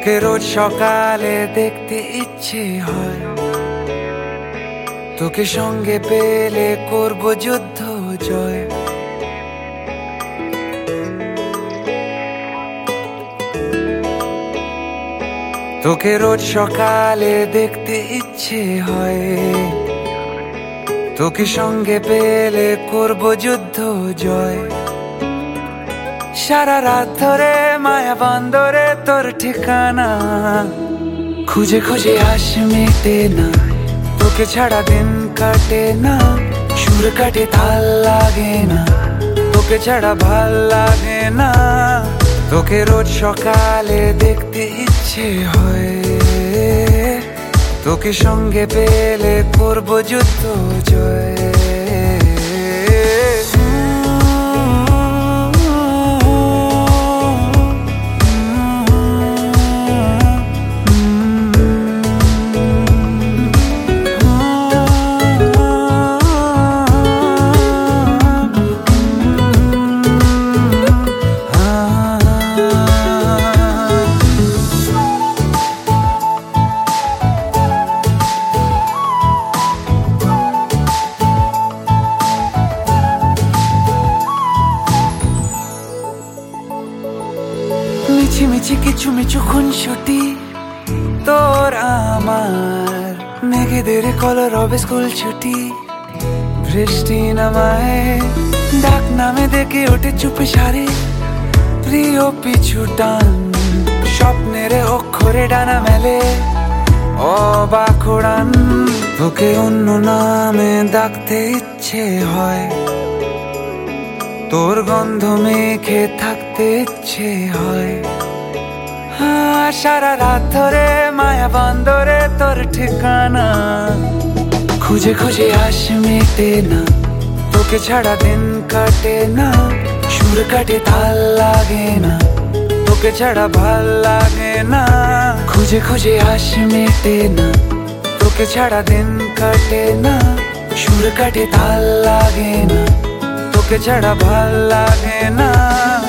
তোকে রোজ সকালে দেখতে ইচ্ছে হয়, তোকে সঙ্গে পেলে করব যুদ্ধ জয়। তোকে রোজ সকালে দেখতে ইচ্ছে হয়, তোকে সঙ্গে পেলে করব যুদ্ধ জয়। সারা রাত ধরে মায়া বন্দরে তোর ঠিকানা খুঁজে খুঁজে আস মেটে না, তোকে ছাড়া দিন কাটে না, সুর কাটে তাল লাগে না, তোকে ছাড়া ভাল লাগে না। তোকে রোজ সকালে দেখতে ইচ্ছে হয়, তোকে সঙ্গে পেলে করব যুদ্ধ জয়। মিছি মিছি কিছু মিছু খুনসুটি তোর আমার, মেঘেদের কলর হবে স্কুল ছুটি, বৃষ্টি নামায় ডাক নামে দেখে ওঠে চুপে সারে, প্রিয় পিছু টান স্বপ্নের অক্ষরে ডানা মেলে অবাক উড়ান। তোকে অন্য নামে ডাকতে ইচ্ছে হয়, তোর গন্ধ মেখে থাকতে ইচ্ছে হয়। সারা রাত ধরে মায়া বন্দরে তোর ঠিকানা খুঁজে খুঁজে আস মেটে না, তোকে ছাড়া দিন কাটে না, সুর কাটে তাল লাগে না, তোকে ছাড়া ভাল লাগে না। খুঁজে খুঁজে আস মেটে না, তোকে ছাড়া দিন কাটে না, সুর কাটে তাল লাগে না, তোকে ছাড়া ভাল লাগে না।